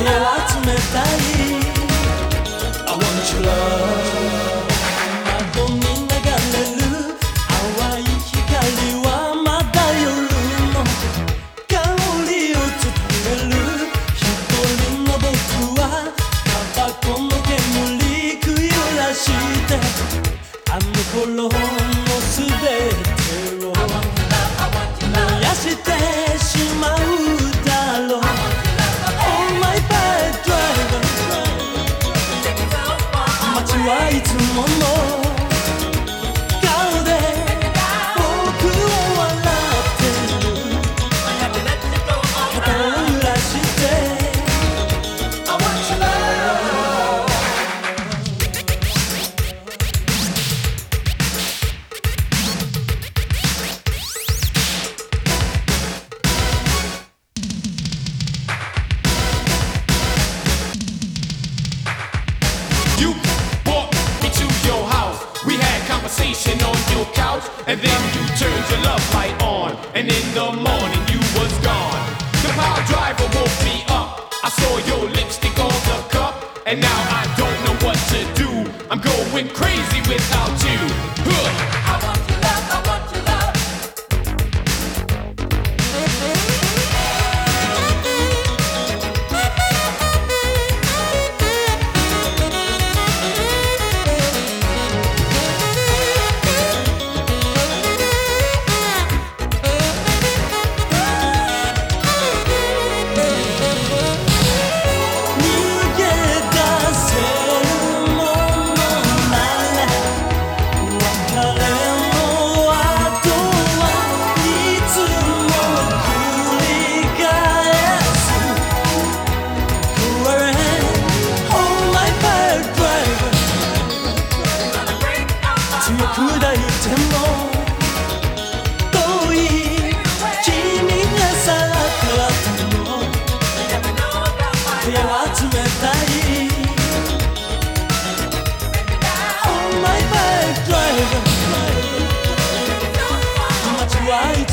部屋は冷たい I want your love 窓に流れる淡い光はまだ夜の香りを伝える一人の僕はタバコの煙くゆらしてあの頃の全てを燃やしてしまうだろう Oh my bad driver 街はいつもの顔で僕を笑ってる肩を揺らして I want your love You brought me to your house. We had conversation on your couch, and then you turned your love light on. And in the morning you was gone. The power driver woke me up. I saw your lipstick on the cup, and now I don't know what to do. I'm going crazy without you. I want your love. I want your love. Right